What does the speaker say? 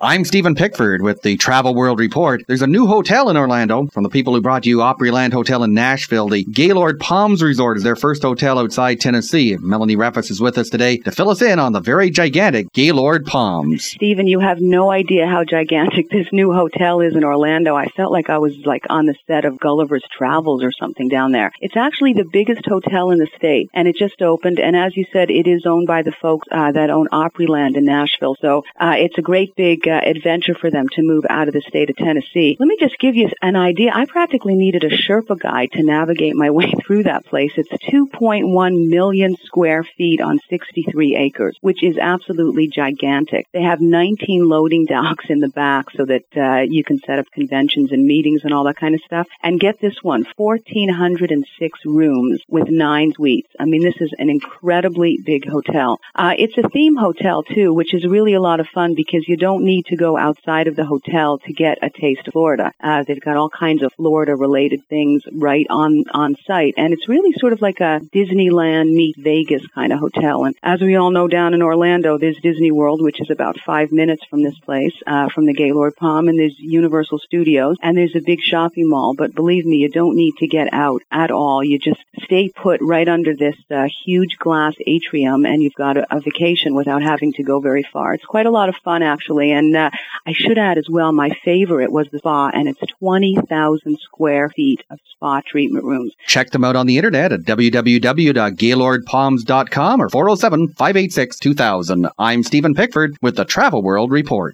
I'm Stephen Pickford with the Travel World Report. There's a new hotel in Orlando from the people who brought you Opryland Hotel in Nashville. The Gaylord Palms Resort is their first hotel outside Tennessee. Melanie Reffes is with us today to fill us in on the very gigantic Gaylord Palms. Stephen, you have no idea how gigantic this new hotel is in Orlando. I felt like I was on the set of Gulliver's Travels or something down there. It's actually the biggest hotel in the state, and it just opened. And as you said, it is owned by the folks that own Opryland in Nashville. So it's a great big adventure for them to move out of the state of Tennessee. Let me just give you an idea. I practically needed a Sherpa guide to navigate my way through that place. It's 2.1 million square feet on 63 acres, which is absolutely gigantic. They have 19 loading docks in the back so that you can set up conventions and meetings and all that kind of stuff. And get this one, 1,406 rooms with 9 suites. I mean, this is an incredibly big hotel. It's a theme hotel, too, which is really a lot of fun because you don't need to go outside of the hotel to get a taste of Florida. They've got all kinds of Florida-related things right on site, and it's really sort of like a Disneyland meet Vegas kind of hotel. And as we all know, down in Orlando, there's Disney World, which is about 5 minutes from this place, from the Gaylord Palm, and there's Universal Studios, and there's a big shopping mall. But believe me, you don't need to get out at all. You just stay put right under this huge glass atrium, and you've got a vacation without having to go very far. It's quite a lot of fun, actually, and I should add as well, my favorite was the spa, and it's 20,000 square feet of spa treatment rooms. Check them out on the internet at www.gaylordpalms.com or 407-586-2000. I'm Stephen Pickford with the Travel World Report.